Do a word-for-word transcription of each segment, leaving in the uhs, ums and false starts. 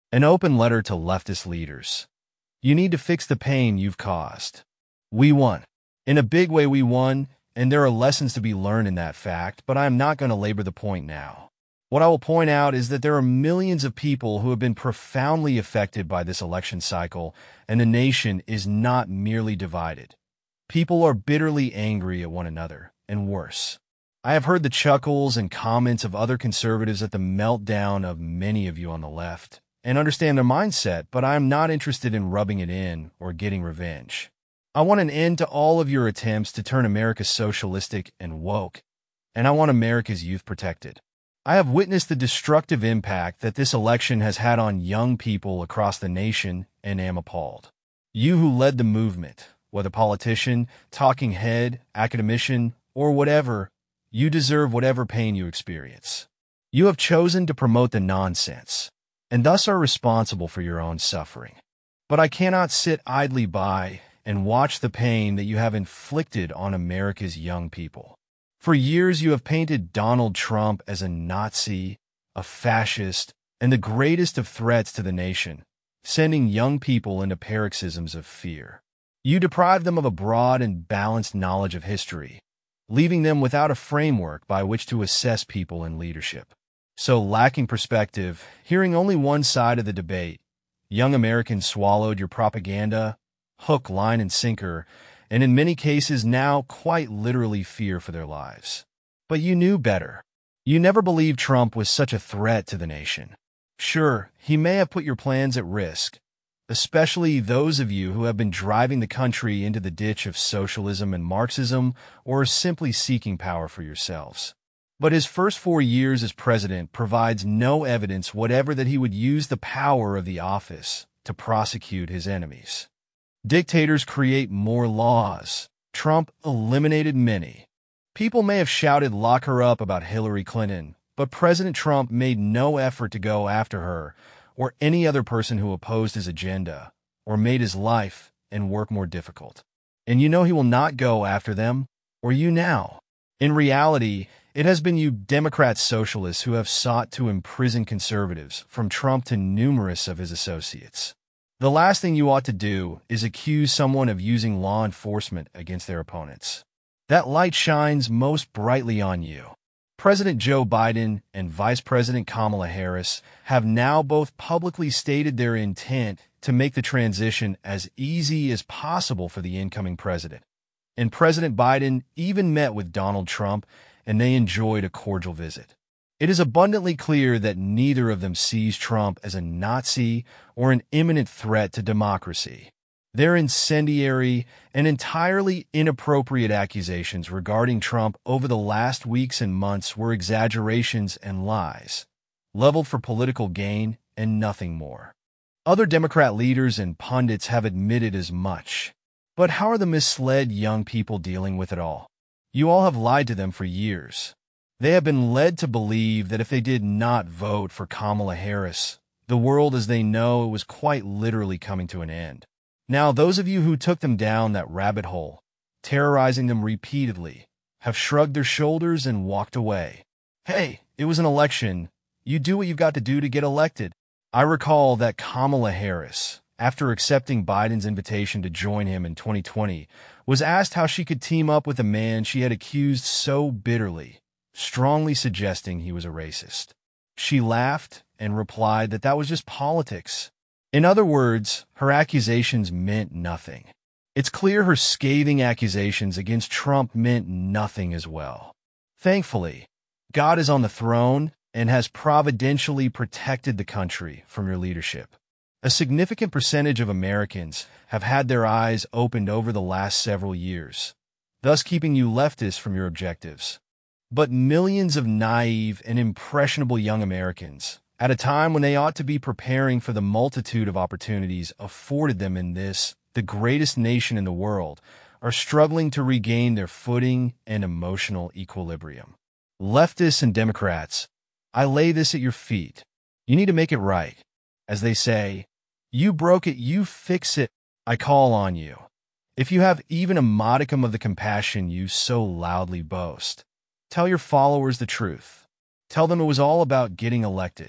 An open letter to leftist leaders. You need to fix the pain you've caused. We won. In a big way we won, and there are lessons to be learned in that fact, but I am not going to labor the point now. What I will point out is that there are millions of people who have been profoundly affected by this election cycle, and the nation is not merely divided. People are bitterly angry at one another, and worse. I have heard the chuckles and comments of other conservatives at the meltdown of many of you on the left, and understand their mindset, but I am not interested in rubbing it in or getting revenge. I want an end to all of your attempts to turn America socialistic and woke, and I want America's youth protected. I have witnessed the destructive impact that this election has had on young people across the nation and am appalled. You who led the movement, whether politician, talking head, academician, or whatever, you deserve whatever pain you experience. You have chosen to promote the nonsense, and thus are responsible for your own suffering. But I cannot sit idly by and watch the pain that you have inflicted on America's young people. For years you have painted Donald Trump as a Nazi, a fascist, and the greatest of threats to the nation, sending young people into paroxysms of fear. You deprive them of a broad and balanced knowledge of history, leaving them without a framework by which to assess people in leadership. So, lacking perspective, hearing only one side of the debate, young Americans swallowed your propaganda, hook, line, and sinker, and in many cases now quite literally fear for their lives. But you knew better. You never believed Trump was such a threat to the nation. Sure, he may have put your plans at risk, especially those of you who have been driving the country into the ditch of socialism and Marxism or are simply seeking power for yourselves. But his first four years as president provides no evidence whatever that he would use the power of the office to prosecute his enemies. Dictators create more laws. Trump eliminated many. People may have shouted "lock her up" about Hillary Clinton, but President Trump made no effort to go after her or any other person who opposed his agenda or made his life and work more difficult. And you know he will not go after them, or you now. In reality, it has been you Democrat socialists who have sought to imprison conservatives, from Trump to numerous of his associates. The last thing you ought to do is accuse someone of using law enforcement against their opponents. That light shines most brightly on you. President Joe Biden and Vice President Kamala Harris have now both publicly stated their intent to make the transition as easy as possible for the incoming president. And President Biden even met with Donald Trump, and they enjoyed a cordial visit. It is abundantly clear that neither of them sees Trump as a Nazi or an imminent threat to democracy. Their incendiary and entirely inappropriate accusations regarding Trump over the last weeks and months were exaggerations and lies, leveled for political gain and nothing more. Other Democrat leaders and pundits have admitted as much. But how are the misled young people dealing with it all? You all have lied to them for years. They have been led to believe that if they did not vote for Kamala Harris, the world as they know it was quite literally coming to an end. Now, those of you who took them down that rabbit hole, terrorizing them repeatedly, have shrugged their shoulders and walked away. Hey, it was an election. You do what you've got to do to get elected. I recall that Kamala Harris, after accepting Biden's invitation to join him in twenty twenty, was asked how she could team up with a man she had accused so bitterly, strongly suggesting he was a racist. She laughed and replied that that was just politics. In other words, her accusations meant nothing. It's clear her scathing accusations against Trump meant nothing as well. Thankfully, God is on the throne and has providentially protected the country from your leadership. A significant percentage of Americans have had their eyes opened over the last several years, thus keeping you leftists from your objectives. But millions of naive and impressionable young Americans, at a time when they ought to be preparing for the multitude of opportunities afforded them in this, the greatest nation in the world, are struggling to regain their footing and emotional equilibrium. Leftists and Democrats, I lay this at your feet. You need to make it right. As they say, you broke it, you fix it. I call on you. If you have even a modicum of the compassion you so loudly boast, tell your followers the truth. Tell them it was all about getting elected.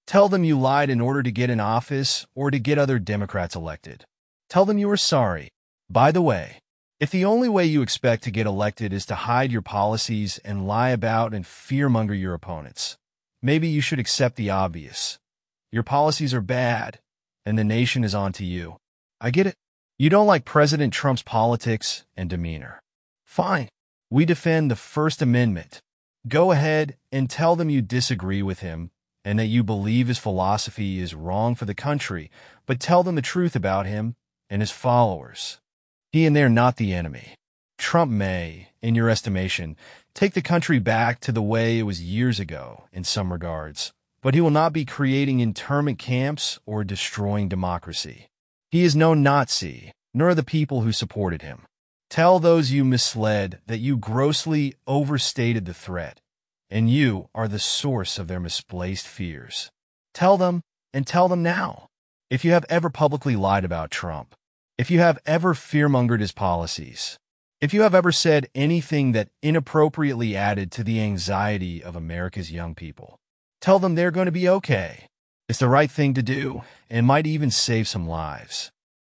Tell them you lied in order to get in office or to get other Democrats elected. Tell them you were sorry. By the way, if the only way you expect to get elected is to hide your policies and lie about and fearmonger your opponents, maybe you should accept the obvious. Your policies are bad, and the nation is on to you. I get it. You don't like President Trump's politics and demeanor. Fine. We defend the First Amendment. Go ahead and tell them you disagree with him and that you believe his philosophy is wrong for the country, but tell them the truth about him and his followers. He and they're not the enemy. Trump may, in your estimation, take the country back to the way it was years ago in some regards, but he will not be creating internment camps or destroying democracy. He is no Nazi, nor the people who supported him. Tell those you misled that you grossly overstated the threat, and you are the source of their misplaced fears. Tell them, and tell them now. If you have ever publicly lied about Trump, if you have ever fearmongered his policies, if you have ever said anything that inappropriately added to the anxiety of America's young people, tell them they're going to be okay. It's the right thing to do, and might even save some lives.